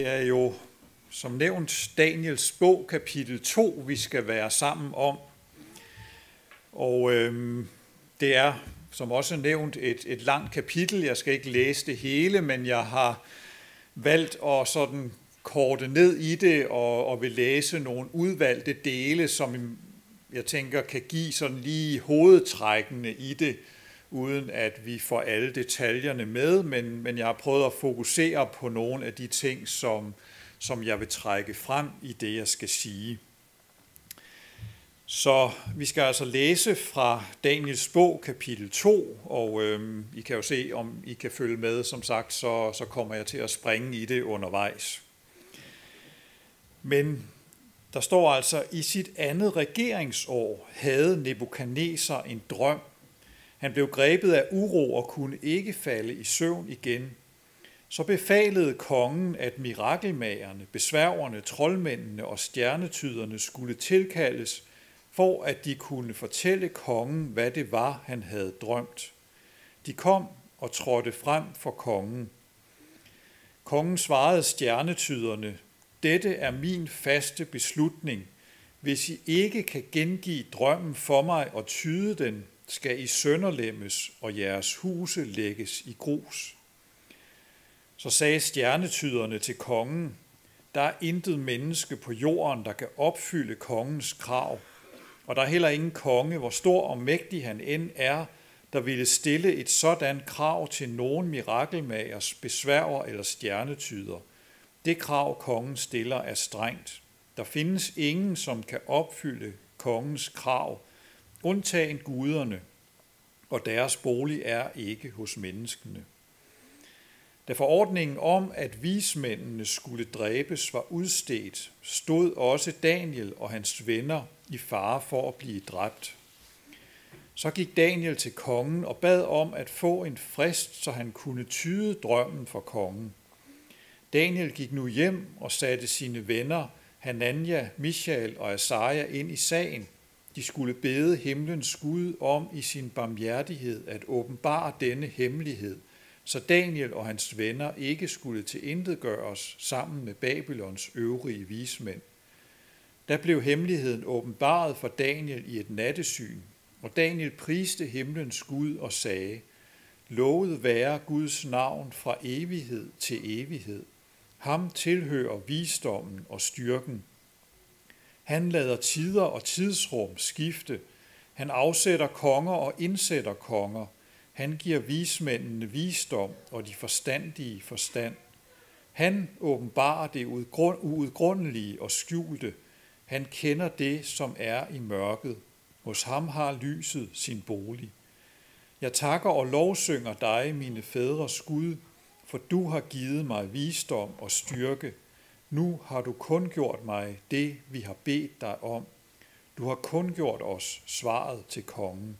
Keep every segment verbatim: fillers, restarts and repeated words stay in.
Det er jo som nævnt Daniels bog, kapitel to, vi skal være sammen om. Og øhm, det er, som også nævnt, et, et langt kapitel. Jeg skal ikke læse det hele, men jeg har valgt at sådan korte ned i det og, og vil læse nogle udvalgte dele, som jeg tænker kan give sådan lige hovedtrækkene i det, uden at vi får alle detaljerne med, men, men jeg har prøvet at fokusere på nogle af de ting, som, som jeg vil trække frem i det, jeg skal sige. Så vi skal altså læse fra Daniels bog, kapitel to, og øhm, I kan jo se, om I kan følge med. Som sagt, så, så kommer jeg til at springe i det undervejs. Men der står altså, i sit andet regeringsår havde Nebukadneser en drøm. Han blev grebet af uro og kunne ikke falde i søvn igen. Så befalede kongen, at mirakelmagerne, besværgerne, troldmændene og stjernetyderne skulle tilkaldes, for at de kunne fortælle kongen, hvad det var, han havde drømt. De kom og trådte frem for kongen. Kongen svarede stjernetyderne, dette er min faste beslutning. Hvis I ikke kan gengive drømmen for mig og tyde den, skal I sønderlemmes, og jeres huse lægges i grus. Så sagde stjernetyderne til kongen, der er intet menneske på jorden, der kan opfylde kongens krav, og der er heller ingen konge, hvor stor og mægtig han end er, der ville stille et sådan krav til nogen mirakelmagers, besværger eller stjernetyder. Det krav, kongen stiller, er strengt. Der findes ingen, som kan opfylde kongens krav, undtagen guderne, og deres bolig er ikke hos menneskene. Da forordningen om, at vismændene skulle dræbes, var udstedt, stod også Daniel og hans venner i fare for at blive dræbt. Så gik Daniel til kongen og bad om at få en frist, så han kunne tyde drømmen for kongen. Daniel gik nu hjem og satte sine venner Hanania, Mishael og Asaja ind i sagen. De skulle bede himlens Gud om i sin barmhjertighed at åbenbare denne hemmelighed, så Daniel og hans venner ikke skulle tilintetgøres sammen med Babylons øvrige vismænd. Da blev hemmeligheden åbenbaret for Daniel i et nattesyn, og Daniel priste himlens Gud og sagde, lovet være Guds navn fra evighed til evighed. Ham tilhører visdommen og styrken. Han lader tider og tidsrum skifte. Han afsætter konger og indsætter konger. Han giver vismændene visdom og de forstandige forstand. Han åbenbarer det uudgrundelige og skjulte. Han kender det, som er i mørket. Hos ham har lyset sin bolig. Jeg takker og lovsynger dig, mine fædres Gud, for du har givet mig visdom og styrke. Nu har du kun gjort mig det, vi har bedt dig om. Du har kun gjort os, svaret til kongen.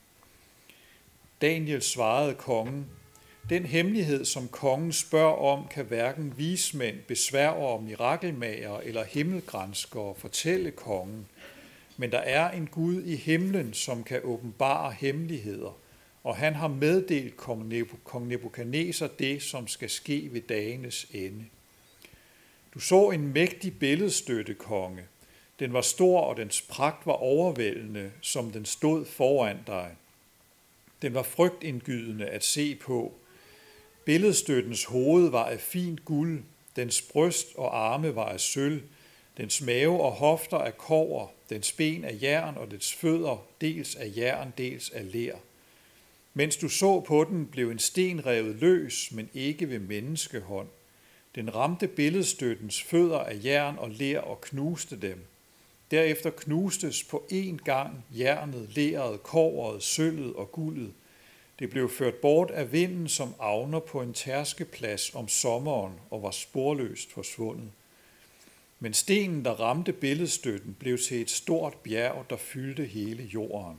Daniel svarede kongen, den hemmelighed, som kongen spørger om, kan hverken vismænd, besværgere, mirakelmager eller himmelgranskere fortælle kongen. Men der er en Gud i himlen, som kan åbenbare hemmeligheder, og han har meddelt kong Nebukadneser det, som skal ske ved dagenes ende. Du så en mægtig billedstøtte, konge. Den var stor, og dens pragt var overvældende, som den stod foran dig. Den var frygtindgydende at se på. Billedstøttens hoved var af fint guld, dens bryst og arme var af sølv, dens mave og hofter af kobber, dens ben af jern og dens fødder dels af jern, dels af ler. Mens du så på den, blev en sten revet løs, men ikke ved menneskehånd. Den ramte billedstøttens fødder af jern og ler og knuste dem. Derefter knustes på én gang jernet, leret, kobberet, sølvet og guldet. Det blev ført bort af vinden som avner på en tærskeplads om sommeren og var sporløst forsvundet. Men stenen, der ramte billedstøtten, blev til et stort bjerg, der fyldte hele jorden.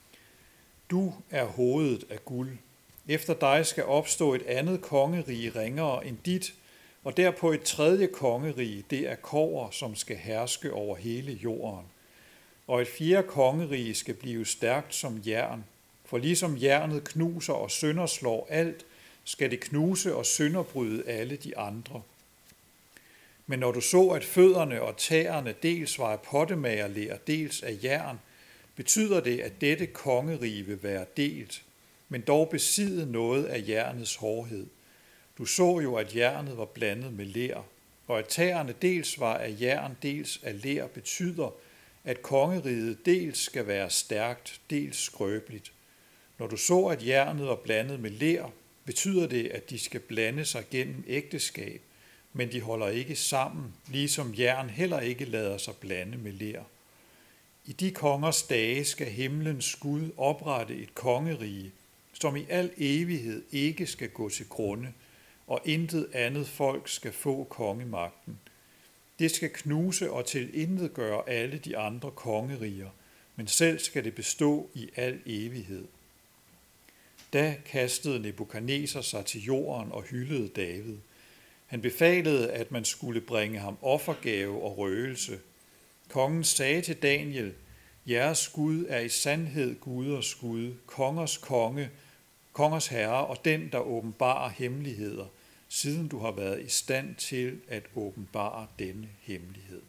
Du er hovedet af guld. Efter dig skal opstå et andet kongerige ringere end dit, og derpå et tredje kongerige, det er kobber, som skal herske over hele jorden. Og et fjerde kongerige skal blive stærkt som jern, for ligesom jernet knuser og sønderslår alt, skal det knuse og sønderbryde alle de andre. Men når du så, at fødderne og tæerne dels var af pottemagerler, dels af jern, betyder det, at dette kongerige vil være delt, men dog besidde noget af jernets hårdhed. Du så jo, at jernet var blandet med ler, og at tæerne dels var af jern, dels af ler, betyder, at kongeriget dels skal være stærkt, dels skrøbeligt. Når du så, at jernet var blandet med ler, betyder det, at de skal blande sig gennem ægteskab, men de holder ikke sammen, ligesom jern heller ikke lader sig blande med ler. I de kongers dage skal himlens Gud oprette et kongerige, som i al evighed ikke skal gå til grunde, og intet andet folk skal få kongemagten. Det skal knuse og tilintetgøre alle de andre kongeriger, men selv skal det bestå i al evighed. Da kastede Nebukadneser sig til jorden og hyldede David. Han befalede, at man skulle bringe ham offergave og røgelse. Kongen sagde til Daniel, jeres Gud er i sandhed guders Gud, kongers konge, kongers herre og den, der åbenbarer hemmeligheder, siden du har været i stand til at åbenbare denne hemmelighed.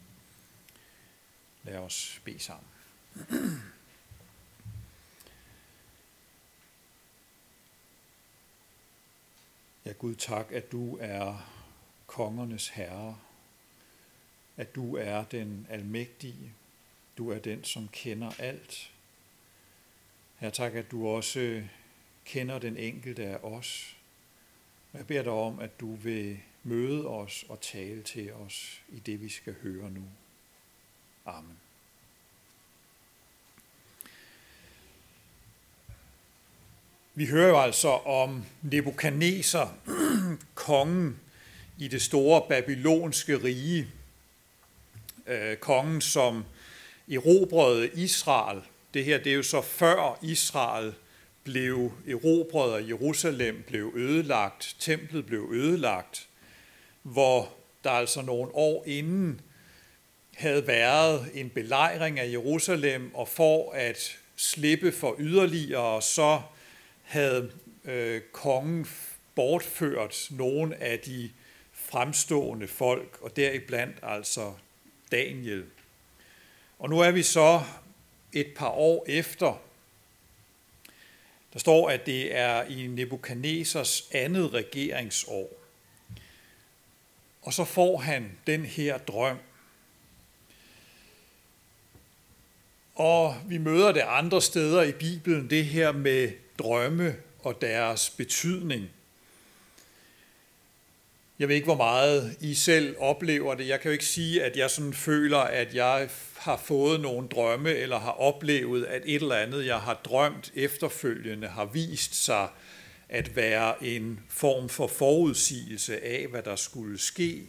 Lad os bede sammen. Ja, Gud, tak, at du er kongernes herre, at du er den almægtige, du er den, som kender alt. Herre, tak, at du også kender den enkelte af os. Jeg beder dig om, at du vil møde os og tale til os i det, vi skal høre nu. Amen. Vi hører jo altså om Nebukadneser, kongen i det store babylonske rige. Kongen, som erobrede Israel. Det her, det er jo så før Israel blev erobret, og Jerusalem blev ødelagt, templet blev ødelagt, hvor der altså nogle år inden havde været en belejring af Jerusalem, og for at slippe for yderligere, så havde øh, kongen bortført nogle af de fremstående folk, og deriblandt altså Daniel. Og nu er vi så et par år efter. Der står, at det er i Nebukadnesers andet regeringsår. Og så får han den her drøm. Og vi møder det andre steder i Bibelen, det her med drømme og deres betydning. Jeg ved ikke, hvor meget I selv oplever det. Jeg kan jo ikke sige, at jeg sådan føler, at jeg har fået nogle drømme, eller har oplevet, at et eller andet, jeg har drømt efterfølgende, har vist sig at være en form for forudsigelse af, hvad der skulle ske.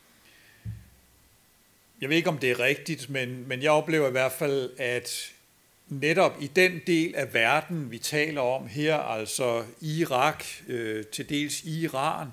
Jeg ved ikke, om det er rigtigt, men, men jeg oplever i hvert fald, at netop i den del af verden, vi taler om her, altså Irak, øh, til dels Iran,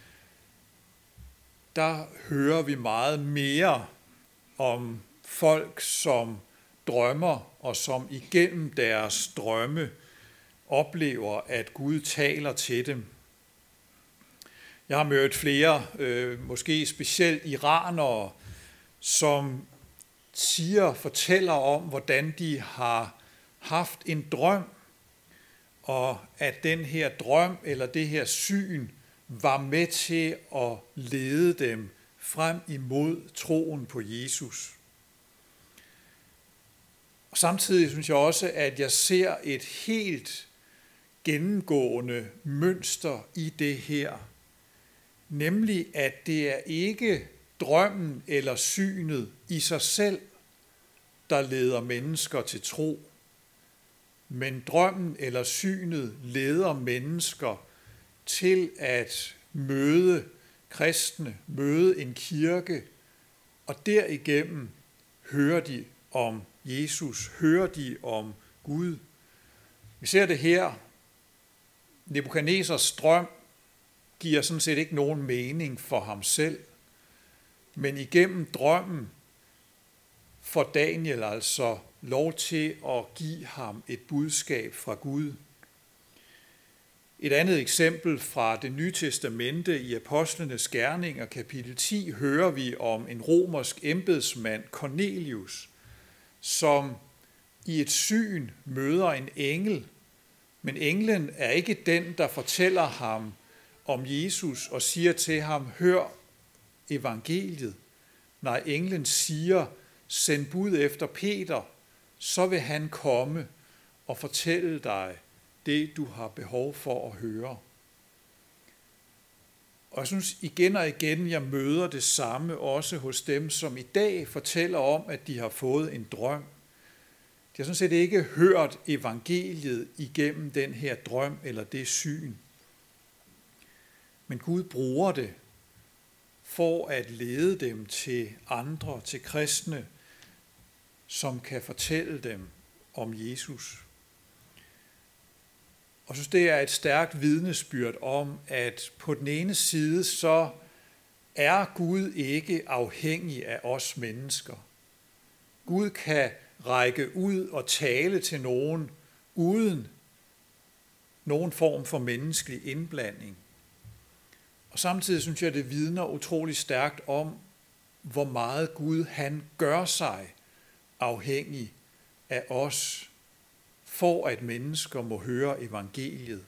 der hører vi meget mere om folk, som drømmer, og som igennem deres drømme oplever, at Gud taler til dem. Jeg har mødt flere, øh, måske specielt iranere, som siger, fortæller om, hvordan de har haft en drøm, og at den her drøm eller det her syn var med til at lede dem frem imod troen på Jesus. Og samtidig synes jeg også, at jeg ser et helt gennemgående mønster i det her, nemlig at det er ikke drømmen eller synet i sig selv, der leder mennesker til tro, men drømmen eller synet leder mennesker til at møde kristne, møde en kirke, og derigennem hører de om Jesus, hører de om Gud. Vi ser det her. Nebukadnesers drøm giver sådan set ikke nogen mening for ham selv, men igennem drømmen får Daniel altså lov til at give ham et budskab fra Gud. Et andet eksempel fra det nye testamente i Apostlenes Gerninger, kapitel ti, hører vi om en romersk embedsmand, Cornelius, som i et syn møder en engel, men englen er ikke den, der fortæller ham om Jesus og siger til ham, hør evangeliet. Nej, englen siger, send bud efter Peter, så vil han komme og fortælle dig det, du har behov for at høre. Og jeg synes igen og igen, jeg møder det samme også hos dem, som i dag fortæller om, at de har fået en drøm. De har sådan set ikke hørt evangeliet igennem den her drøm eller det syn. Men Gud bruger det for at lede dem til andre, til kristne, som kan fortælle dem om Jesus. Og jeg synes, det er et stærkt vidnesbyrd om, at på den ene side, så er Gud ikke afhængig af os mennesker. Gud kan række ud og tale til nogen uden nogen form for menneskelig indblanding. Og samtidig synes jeg, det vidner utrolig stærkt om, hvor meget Gud han gør sig afhængig af os, for at mennesker må høre evangeliet.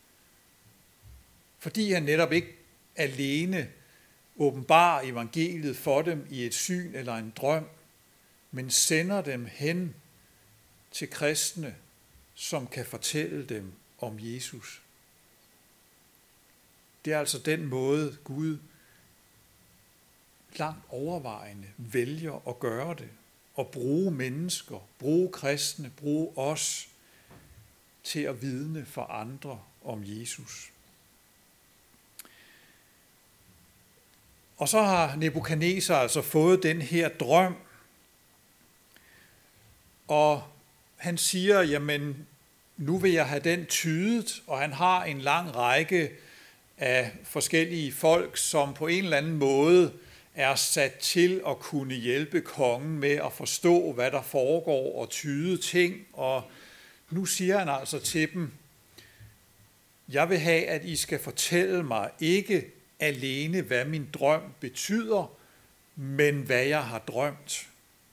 Fordi han netop ikke alene åbenbarer evangeliet for dem i et syn eller en drøm, men sender dem hen til kristne, som kan fortælle dem om Jesus. Det er altså den måde, Gud langt overvejende vælger at gøre det, og bruge mennesker, bruge kristne, bruge os til at vidne for andre om Jesus. Og så har Nebukadnesar altså fået den her drøm, og han siger, jamen nu vil jeg have den tydet, og han har en lang række af forskellige folk, som på en eller anden måde er sat til at kunne hjælpe kongen med at forstå, hvad der foregår og tyde ting. Og nu siger han altså til dem, jeg vil have, at I skal fortælle mig ikke alene, hvad min drøm betyder, men hvad jeg har drømt.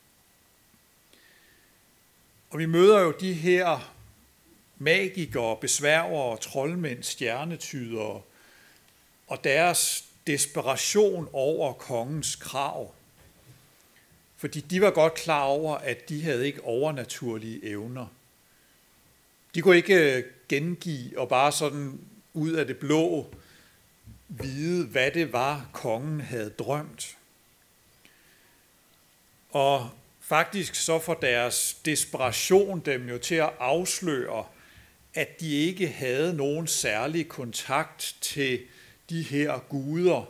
Og vi møder jo de her magikere, besværgere, troldmænd, stjernetydere og deres desperation over kongens krav. Fordi de var godt klar over, at de havde ikke overnaturlige evner. De kunne ikke gengive og bare sådan ud af det blå vide, hvad det var, kongen havde drømt. Og faktisk så får deres desperation dem jo til at afsløre, at de ikke havde nogen særlig kontakt til de her guder.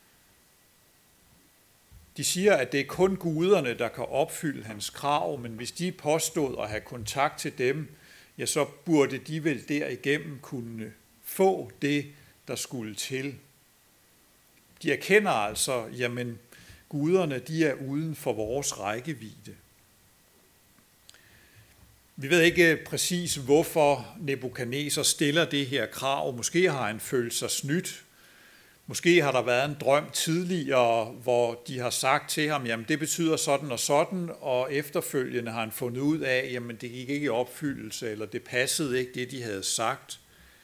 De siger, at det er kun guderne, der kan opfylde hans krav, men hvis de påstod at have kontakt til dem, ja, så burde de vel derigennem kunne få det, der skulle til. De erkender altså, jamen, guderne, de er uden for vores rækkevidde. Vi ved ikke præcis, hvorfor Nebukadnesar stiller det her krav. Måske har han følt sig snydt. Måske har der været en drøm tidligere, hvor de har sagt til ham, jamen det betyder sådan og sådan, og efterfølgende har han fundet ud af, jamen det gik ikke i opfyldelse, eller det passede ikke det, de havde sagt.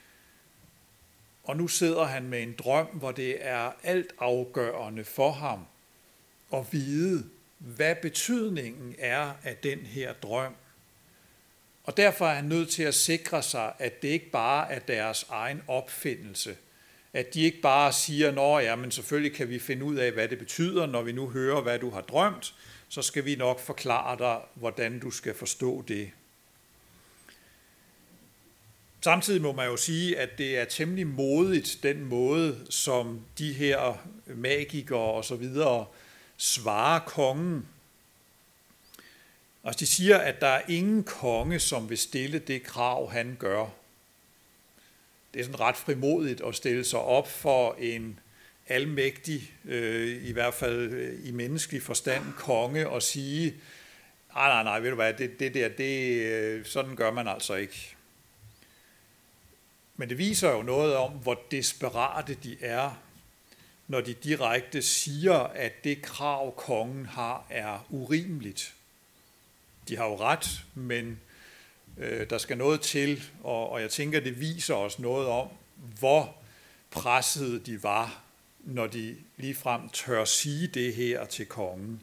Og nu sidder han med en drøm, hvor det er alt afgørende for ham at vide, hvad betydningen er af den her drøm. Og derfor er han nødt til at sikre sig, at det ikke bare er deres egen opfindelse. At de ikke bare siger, nå ja, men selvfølgelig kan vi finde ud af, hvad det betyder, når vi nu hører, hvad du har drømt, så skal vi nok forklare dig, hvordan du skal forstå det. Samtidig må man jo sige, at det er temmelig modigt, den måde, som de her magikere og så videre svarer kongen. Altså de siger, at der er ingen konge, som vil stille det krav, han gør. Det er sådan ret frimodigt at stille sig op for en almægtig, øh, i hvert fald i menneskelig forstand, konge og sige, nej, nej, nej, ved du hvad, det, det der, det, sådan gør man altså ikke. Men det viser jo noget om, hvor desperate de er, når de direkte siger, at det krav, kongen har, er urimeligt. De har jo ret, men øh, der skal noget til, og, og jeg tænker, det viser os noget om, hvor pressede de var, når de ligefrem tør sige det her til kongen.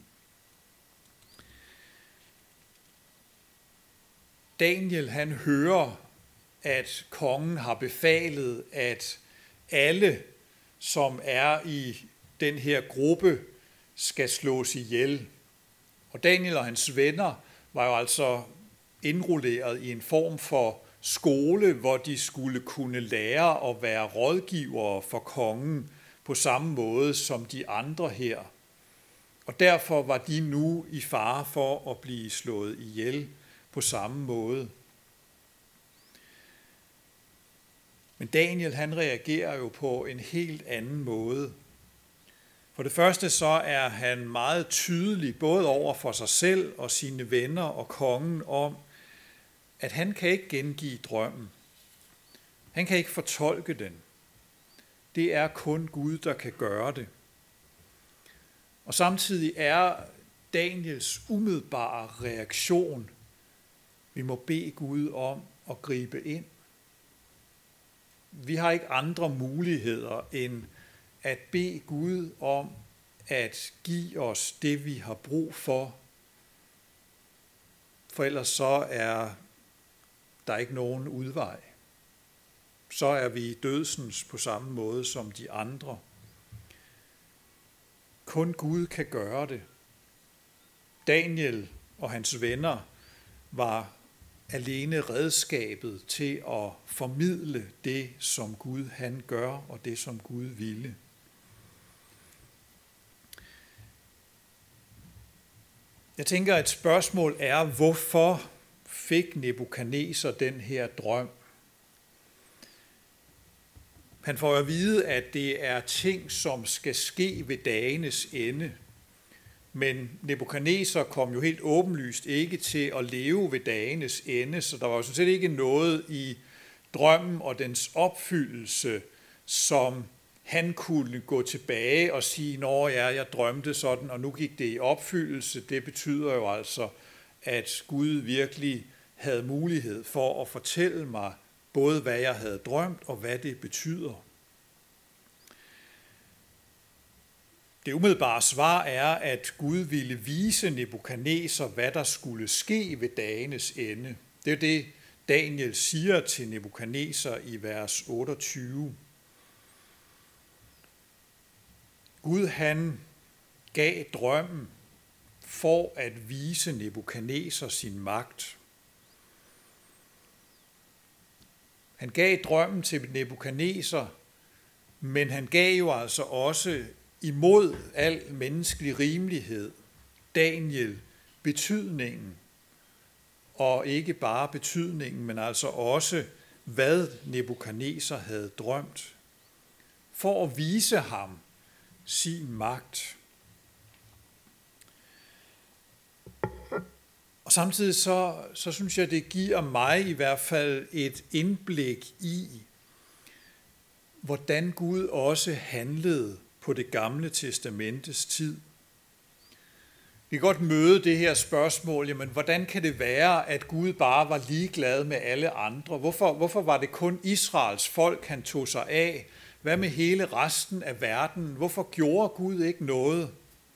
Daniel, han hører, at kongen har befalet, at alle, som er i den her gruppe, skal slås ihjel. Og Daniel og hans venner var jo altså indrulleret i en form for skole, hvor de skulle kunne lære at være rådgivere for kongen på samme måde som de andre her. Og derfor var de nu i fare for at blive slået ihjel på samme måde. Men Daniel, han reagerer jo på en helt anden måde. For det første så er han meget tydelig, både over for sig selv og sine venner og kongen, om, at han kan ikke gengive drømmen. Han kan ikke fortolke den. Det er kun Gud, der kan gøre det. Og samtidig er Daniels umiddelbare reaktion, vi må bede Gud om at gribe ind. Vi har ikke andre muligheder end at bede Gud om at give os det, vi har brug for. For ellers så er der ikke nogen udvej. Så er vi dødsens på samme måde som de andre. Kun Gud kan gøre det. Daniel og hans venner var alene redskabet til at formidle det, som Gud han gør, og det, som Gud ville. Jeg tænker, at et spørgsmål er, hvorfor fik Nebukadneser den her drøm? Han får at vide, at det er ting, som skal ske ved dagenes ende. Men Nebukadneser kom jo helt åbenlyst ikke til at leve ved dagenes ende, så der var jo sådan set ikke noget i drømmen og dens opfyldelse, som han kunne gå tilbage og sige, nå ja, jeg drømte sådan, og nu gik det i opfyldelse. Det betyder jo altså, at Gud virkelig havde mulighed for at fortælle mig både, hvad jeg havde drømt, og hvad det betyder. Det umiddelbare svar er, at Gud ville vise Nebukadneser, hvad der skulle ske ved dagenes ende. Det er det, Daniel siger til Nebukadneser i vers otteogtyve. Gud han gav drømmen for at vise Nebukadneser sin magt. Han gav drømmen til Nebukadneser, men han gav jo altså også imod al menneskelig rimelighed Daniel betydningen, og ikke bare betydningen, men altså også, hvad Nebukadneser havde drømt, for at vise ham sin magt. Og samtidig så, så synes jeg, det giver mig i hvert fald et indblik i, hvordan Gud også handlede på det gamle testamentes tid. Vi kan godt møde det her spørgsmål, jamen hvordan kan det være, at Gud bare var ligeglad med alle andre? Hvorfor, hvorfor var det kun Israels folk, han tog sig af? Hvad med hele resten af verden? Hvorfor gjorde Gud ikke noget?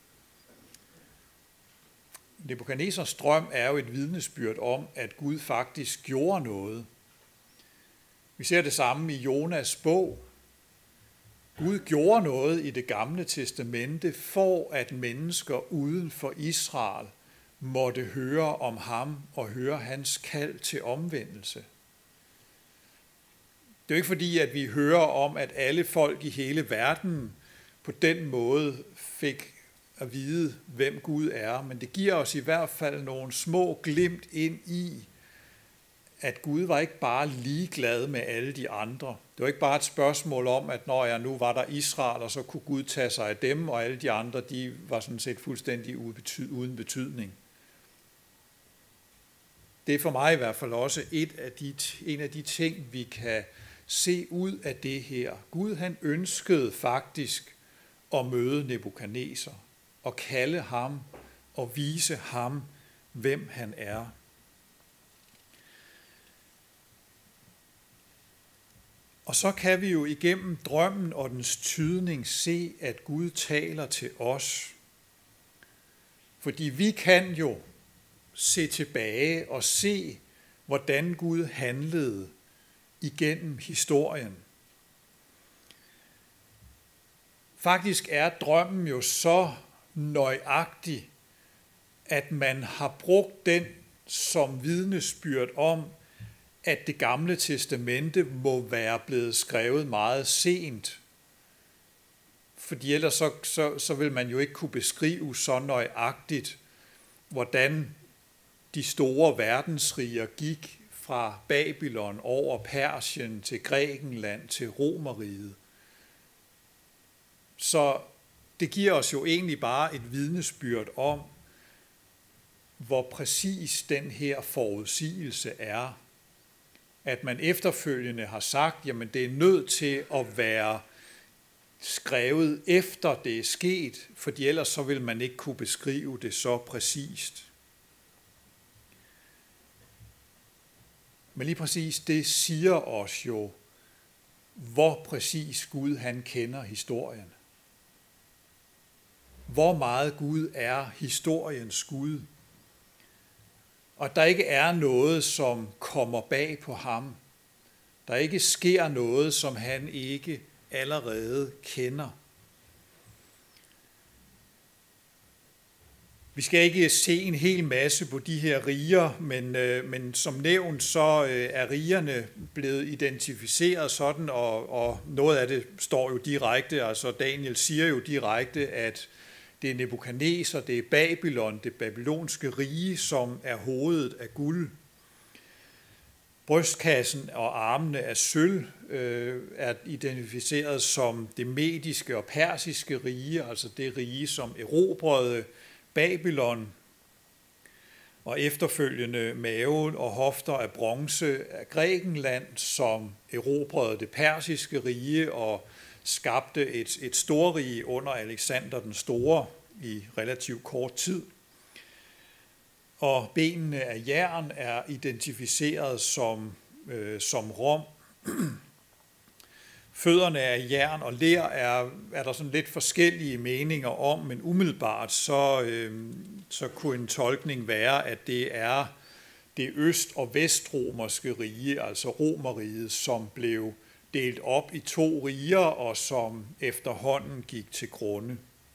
Nebukadnesers drøm er jo et vidnesbyrd om, at Gud faktisk gjorde noget. Vi ser det samme i Jonas bog. Gud gjorde noget i det gamle testamente, for at mennesker uden for Israel måtte høre om ham og høre hans kald til omvendelse. Det er jo ikke fordi, at vi hører om, at alle folk i hele verden på den måde fik at vide, hvem Gud er, men det giver os i hvert fald nogle små glimt ind i, at Gud var ikke bare ligeglad med alle de andre. Det var ikke bare et spørgsmål om, at når jeg nu var der Israel, og så kunne Gud tage sig af dem, og alle de andre, de var sådan set fuldstændig uden betydning. Det er for mig i hvert fald også et af de, en af de ting, vi kan se ud af det her. Gud han ønskede faktisk at møde Nebukadneser og kalde ham og vise ham, hvem han er. Og så kan vi jo igennem drømmen og dens tydning se, at Gud taler til os. Fordi vi kan jo se tilbage og se, hvordan Gud handlede igennem historien. Faktisk er drømmen jo så nøjagtig, at man har brugt den som vidnesbyrd om, at det gamle testamente må være blevet skrevet meget sent. Fordi ellers så, så, så vil man jo ikke kunne beskrive så nøjagtigt, hvordan de store verdensriger gik fra Babylon over Persien til Grækenland til Romerriget. Så det giver os jo egentlig bare et vidnesbyrd om, hvor præcis den her forudsigelse er. At man efterfølgende har sagt, jamen det er nødt til at være skrevet efter det er sket, fordi ellers så vil man ikke kunne beskrive det så præcist. Men lige præcis det siger os jo, hvor præcis Gud han kender historien. Hvor meget Gud er historiens Gud. Og der ikke er noget, som kommer bag på ham. Der ikke sker noget, som han ikke allerede kender. Vi skal ikke se en hel masse på de her riger, men, øh, men som nævnt, så øh, er rigerne blevet identificeret sådan, og, og noget af det står jo direkte, altså Daniel siger jo direkte, at det er Nebukadneser, det er Babylon, det babylonske rige, som er hovedet af guld. Brystkassen og armene af sølv øh, er identificeret som det mediske og persiske rige, altså det rige, som erobrede Babylon, og efterfølgende maven og hofter af bronze af Grækenland, som erobrede det persiske rige og skabte et, et storrige under Alexander den Store i relativt kort tid. Og benene af jern er identificeret som, øh, som Rom. Fødderne af jern og ler er, er der sådan lidt forskellige meninger om, men umiddelbart så, øh, så kunne en tolkning være, at det er det øst- og vestromerske rige, altså Romerriget, som blev delt op i to riger, og som efterhånden gik til grunde.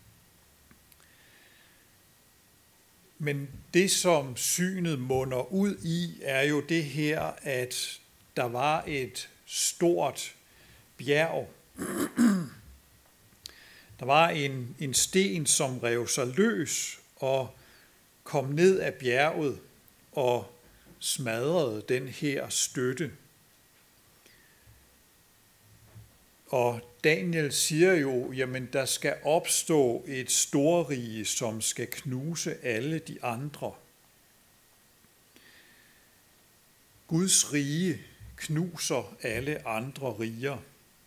Men det, som synet munder ud i, er jo det her, at der var et stort bjerg. Der var en, en sten, som rev sig løs og kom ned af bjerget og smadrede den her støtte. Og Daniel siger jo, jamen der skal opstå et storrige, som skal knuse alle de andre. Guds rige knuser alle andre riger.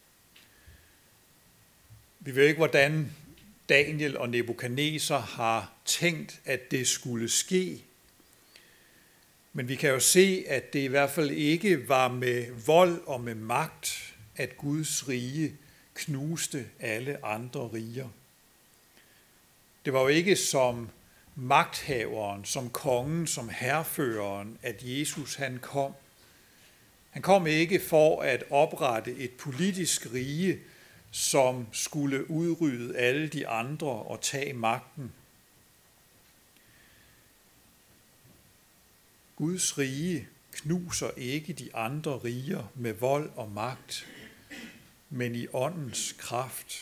Vi ved ikke, hvordan Daniel og Nebukadneser har tænkt, at det skulle ske. Men vi kan jo se, at det i hvert fald ikke var med vold og med magt, at Guds rige knuste alle andre riger. Det var jo ikke som magthaveren, som kongen, som hærføreren, at Jesus han kom. Han kom ikke for at oprette et politisk rige, som skulle udrydde alle de andre og tage magten. Guds rige knuser ikke de andre riger med vold og magt, men i åndens kraft.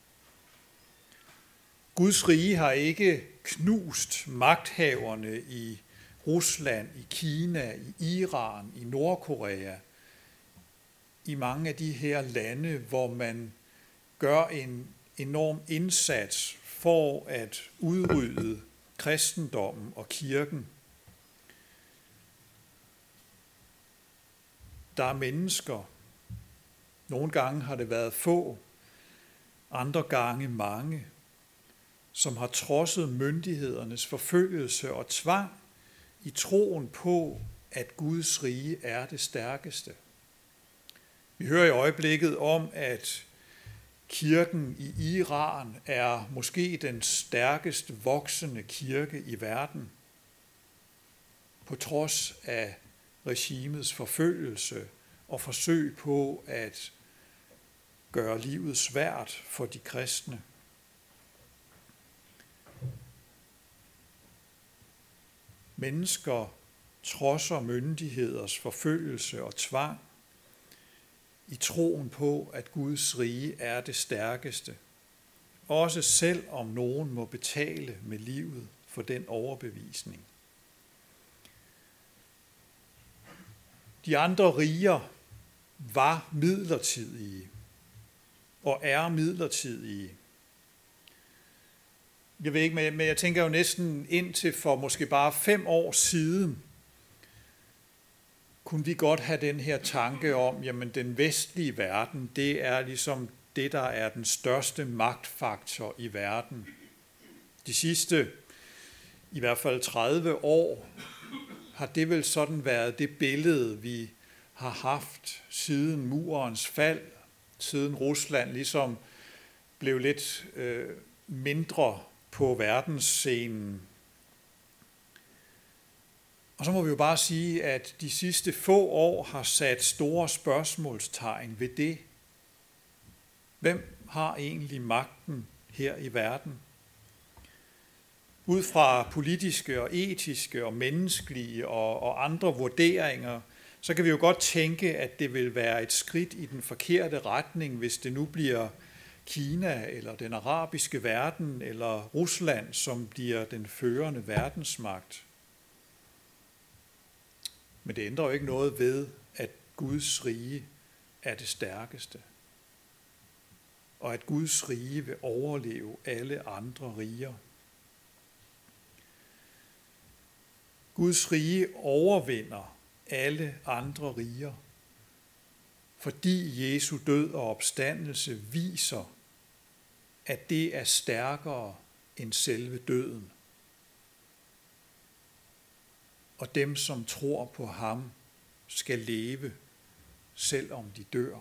Guds rige har ikke knust magthaverne i Rusland, i Kina, i Iran, i Nordkorea, i mange af de her lande, hvor man gør en enorm indsats for at udrydde kristendommen og kirken. Der er mennesker, Nogle gange har det været få, andre gange mange, som har trodset myndighedernes forfølgelse og tvang i troen på, at Guds rige er det stærkeste. Vi hører i øjeblikket om, at kirken i Iran er måske den stærkest voksende kirke i verden, på trods af regimets forfølgelse og forsøg på at gøre livet svært for de kristne. Mennesker trodser myndigheders forfølgelse og tvang i troen på, at Guds rige er det stærkeste, også selv om nogen må betale med livet for den overbevisning. De andre riger var midlertidige og er midlertidige. Jeg ved ikke, men jeg tænker jo næsten indtil for måske bare fem år siden, kunne vi godt have den her tanke om, jamen den vestlige verden, det er ligesom det, der er den største magtfaktor i verden. De sidste, i hvert fald tredive år, har det vel sådan været det billede, vi har haft siden murens fald, siden Rusland ligesom blev lidt øh, mindre på verdensscenen. Og så må vi jo bare sige, at de sidste få år har sat store spørgsmålstegn ved det. Hvem har egentlig magten her i verden? Ud fra politiske og etiske og menneskelige og, og andre vurderinger, så kan vi jo godt tænke, at det vil være et skridt i den forkerte retning, hvis det nu bliver Kina eller den arabiske verden eller Rusland, som bliver den førende verdensmagt. Men det ændrer jo ikke noget ved, at Guds rige er det stærkeste, og at Guds rige vil overleve alle andre riger. Guds rige overvinder alle andre riger, fordi Jesu død og opstandelse viser, at det er stærkere end selve døden. Og dem, som tror på ham, skal leve, selvom de dør.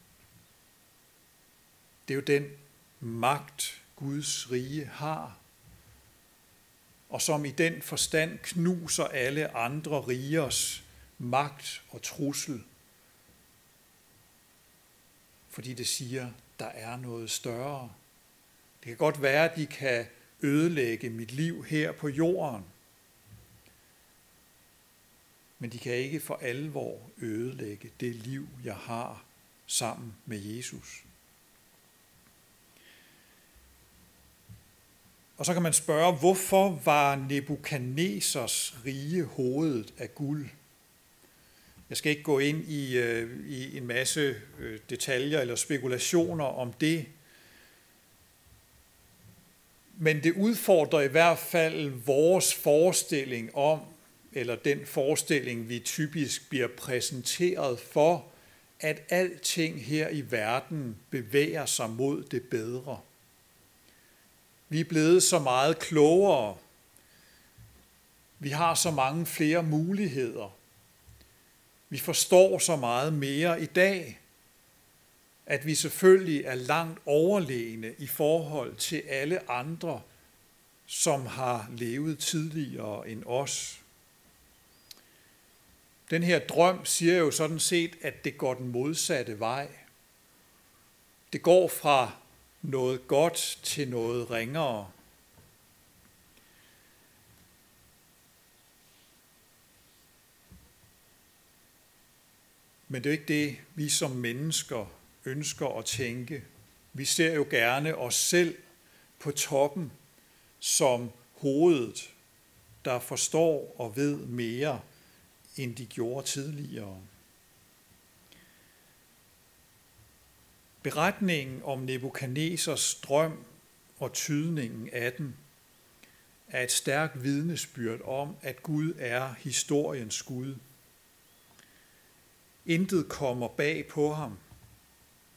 Det er jo den magt, Guds rige har, og som i den forstand knuser alle andre rigers magt og trussel, fordi det siger, der er noget større. Det kan godt være, at de kan ødelægge mit liv her på jorden, men de kan ikke for alvor ødelægge det liv, jeg har sammen med Jesus. Og så kan man spørge, hvorfor var Nebukadnesers rige hovedet af guld? Jeg skal ikke gå ind i, øh, i en masse øh, detaljer eller spekulationer om det, men det udfordrer i hvert fald vores forestilling om, eller den forestilling, vi typisk bliver præsenteret for, at alting her i verden bevæger sig mod det bedre. Vi er blevet så meget klogere. Vi har så mange flere muligheder. Vi forstår så meget mere i dag, at vi selvfølgelig er langt overlegne i forhold til alle andre, som har levet tidligere end os. Den her drøm siger jo sådan set, at det går den modsatte vej. Det går fra noget godt til noget ringere. Men det er ikke det, vi som mennesker ønsker at tænke. Vi ser jo gerne os selv på toppen som hovedet, der forstår og ved mere, end de gjorde tidligere. Beretningen om Nebukadnesers drøm og tydningen af den er et stærkt vidnesbyrd om, at Gud er historiens Gud. Intet kommer bag på ham.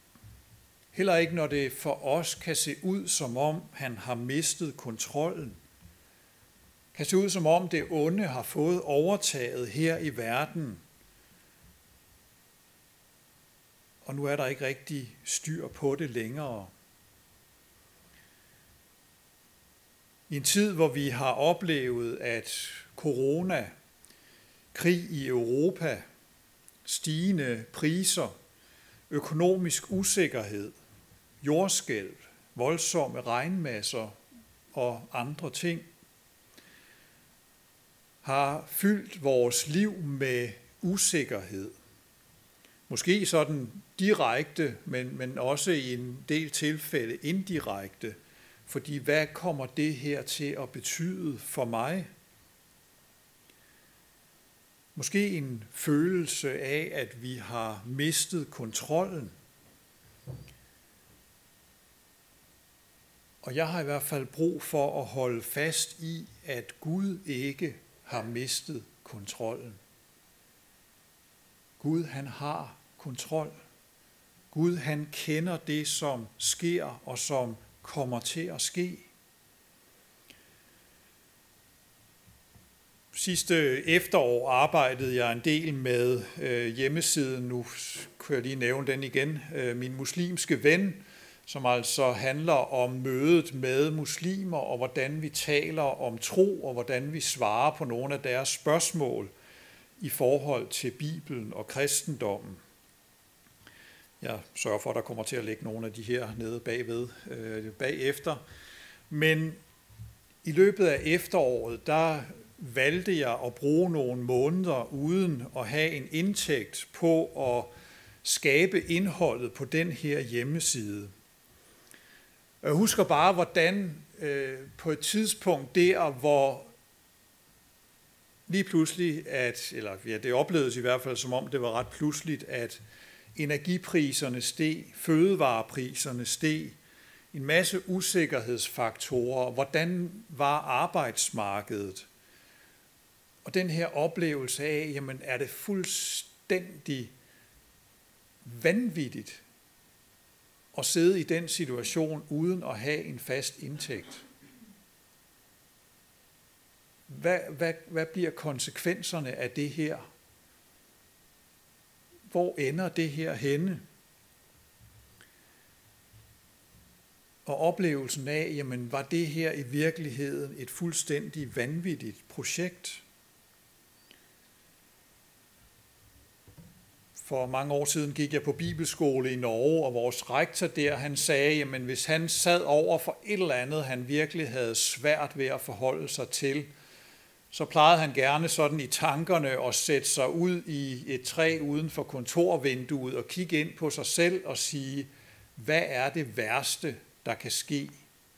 Heller ikke når det for os kan se ud, som om han har mistet kontrollen. Kan se ud, som om det onde har fået overtaget her i verden. Og nu er der ikke rigtig styr på det længere. I en tid, hvor vi har oplevet, at corona, krig i Europa, stigende priser, økonomisk usikkerhed, jordskælv, voldsomme regnmasser og andre ting, har fyldt vores liv med usikkerhed. Måske sådan direkte, men, men også i en del tilfælde indirekte. Fordi hvad kommer det her til at betyde for mig? Måske en følelse af, at vi har mistet kontrollen. Og jeg har i hvert fald brug for at holde fast i, at Gud ikke har mistet kontrollen. Gud, han har kontrol. Gud, han kender det, som sker og som kommer til at ske. Sidste efterår arbejdede jeg en del med øh, hjemmesiden, nu kan jeg lige nævne den igen, øh, Min muslimske ven, som altså handler om mødet med muslimer, og hvordan vi taler om tro, og hvordan vi svarer på nogle af deres spørgsmål i forhold til Bibelen og kristendommen. Jeg sørger for, at der kommer til at ligge nogle af de her nede bagved, øh, bagefter. Men i løbet af efteråret, der valgte jeg at bruge nogle måneder uden at have en indtægt på at skabe indholdet på den her hjemmeside. Jeg husker bare, hvordan øh, på et tidspunkt der, hvor lige pludselig, at, eller ja, det oplevedes i hvert fald som om det var ret pludseligt, at energipriserne steg, fødevarepriserne steg, en masse usikkerhedsfaktorer, hvordan var arbejdsmarkedet? Og den her oplevelse af, jamen er det fuldstændig vanvittigt at sidde i den situation uden at have en fast indtægt. Hvad, hvad, hvad bliver konsekvenserne af det her? Hvor ender det her henne? Og oplevelsen af, jamen var det her i virkeligheden et fuldstændig vanvittigt projekt? For mange år siden gik jeg på bibelskole i Norge, og vores rektor der, han sagde, jamen hvis han sad over for et eller andet, han virkelig havde svært ved at forholde sig til, så plejede han gerne sådan i tankerne at sætte sig ud i et træ uden for kontorvinduet og kigge ind på sig selv og sige, hvad er det værste, der kan ske?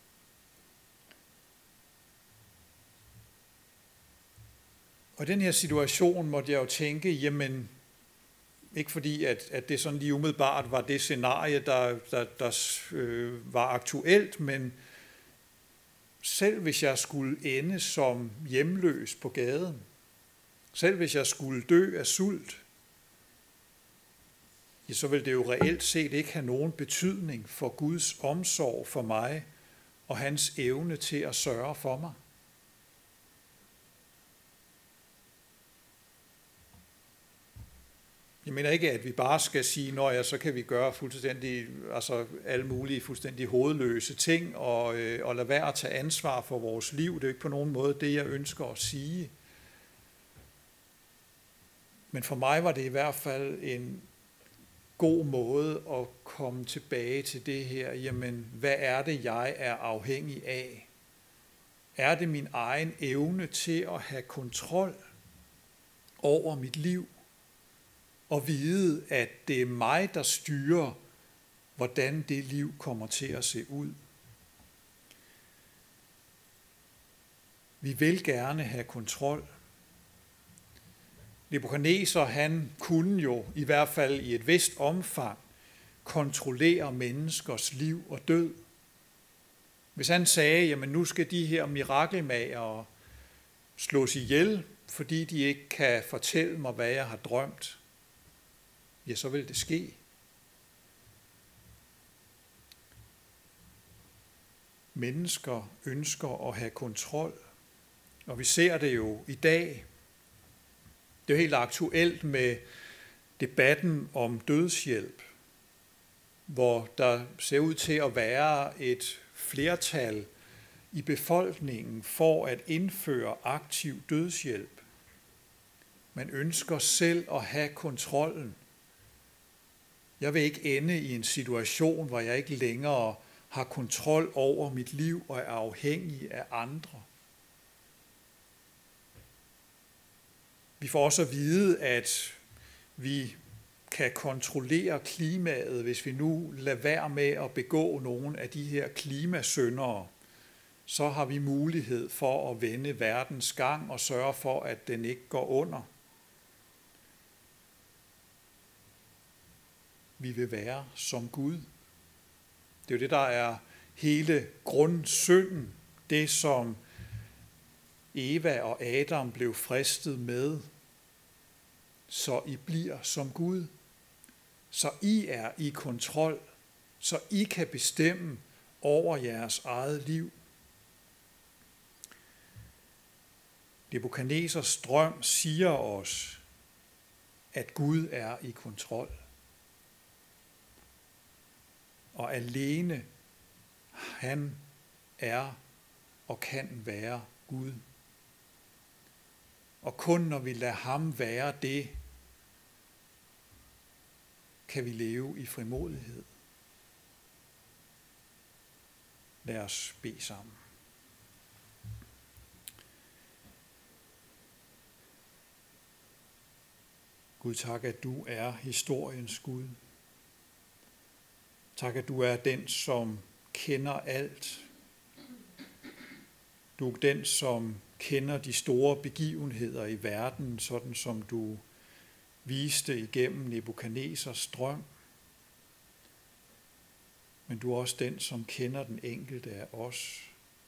Og i den her situation måtte jeg jo tænke, jamen, ikke fordi, at, at det sådan lige umiddelbart var det scenarie, der, der, der øh, var aktuelt, men selv hvis jeg skulle ende som hjemløs på gaden, selv hvis jeg skulle dø af sult, ja, så ville det jo reelt set ikke have nogen betydning for Guds omsorg for mig og hans evne til at sørge for mig. Jeg mener ikke, at vi bare skal sige, når ja, så kan vi gøre fuldstændig, altså alle mulige fuldstændig hovedløse ting, og, øh, og lade være at tage ansvar for vores liv. Det er jo ikke på nogen måde det, jeg ønsker at sige. Men for mig var det i hvert fald en god måde at komme tilbage til det her. Jamen, hvad er det, jeg er afhængig af? Er det min egen evne til at have kontrol over mit liv? Og vide, at det er mig, der styrer, hvordan det liv kommer til at se ud. Vi vil gerne have kontrol. Nebukadneser, han kunne jo i hvert fald i et vist omfang kontrollere menneskers liv og død. Hvis han sagde, jamen nu skal de her mirakelmagere slås ihjel, fordi de ikke kan fortælle mig, hvad jeg har drømt, ja, så vil det ske. mennesker ønsker at have kontrol. Og vi ser det jo i dag. Det er helt aktuelt med debatten om dødshjælp, hvor der ser ud til at være et flertal i befolkningen for at indføre aktiv dødshjælp. Man ønsker selv at have kontrollen. Jeg vil ikke ende i en situation, hvor jeg ikke længere har kontrol over mit liv og er afhængig af andre. Vi får også at vide, at vi kan kontrollere klimaet, hvis vi nu lader være med at begå nogle af de her klimasyndere. Så har vi mulighed for at vende verdens gang og sørge for, at den ikke går under. Vi vil være som Gud. Det er jo det, der er hele grundsynden, det som Eva og Adam blev fristet med, så I bliver som Gud, så I er i kontrol, så I kan bestemme over jeres eget liv. Nebukadnesers drøm siger os, at Gud er i kontrol. Og alene han er og kan være Gud. Og kun når vi lader ham være det, kan vi leve i frimodighed. Lad os bede sammen. Gud, tak, at du er historiens Gud. Tak, at du er den, som kender alt. Du er den, som kender de store begivenheder i verden, sådan som du viste igennem Nebukadnesers drøm. Men du er også den, som kender den enkelte af os.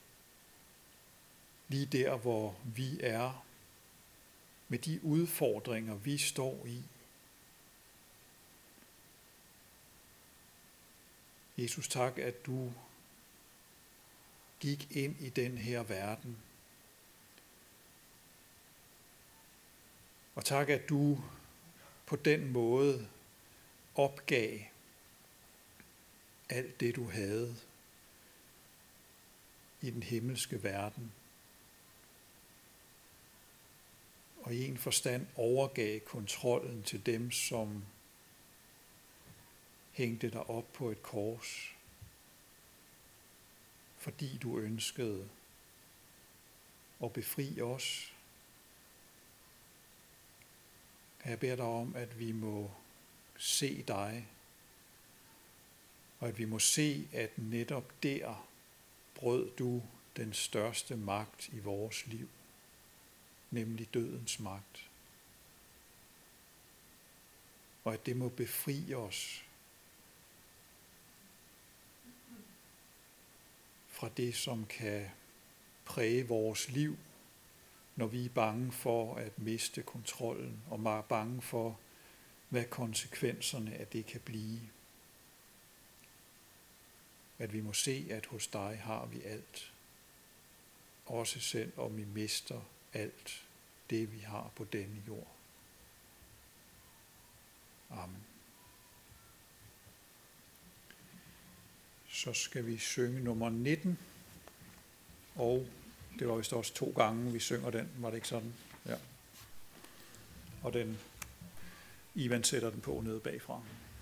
Lige der, hvor vi er, med de udfordringer, vi står i. Jesus, tak, at du gik ind i den her verden. Og tak, at du på den måde opgav alt det, du havde i den himmelske verden. Og i en forstand overgav kontrollen til dem, som hængte dig op på et kors, fordi du ønskede at befri os. Jeg beder dig om, at vi må se dig, og at vi må se, at netop der brød du den største magt i vores liv, nemlig dødens magt. Og at det må befri os fra det, som kan præge vores liv, når vi er bange for at miste kontrollen, og er bange for, hvad konsekvenserne af det kan blive. At vi må se, at hos dig har vi alt, også selv om vi mister alt det, vi har på denne jord. Amen. Så skal vi synge nummer nitten, og det var vist også to gange, vi synger den, var det ikke sådan? Ja. Og den, Ivan sætter den på nede bagfra.